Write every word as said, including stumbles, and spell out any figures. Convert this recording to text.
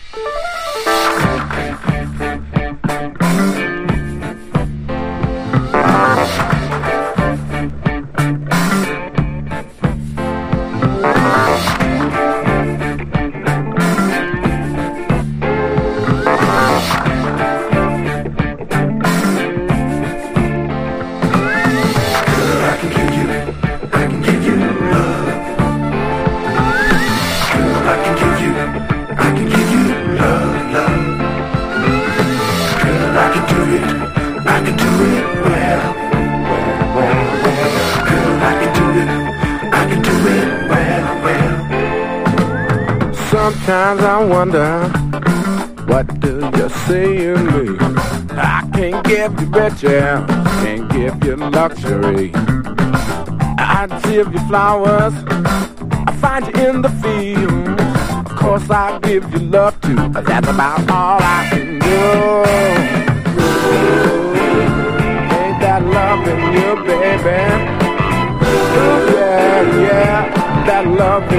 Sometimes I wonder, what do you see in me? I can't give you riches, can't give you luxury. I'd give you flowers, I find you in the field. Of course I'll give you love too, but that's about all I can do. Ooh, ain't that loving you, baby? Ooh, yeah, yeah, that loving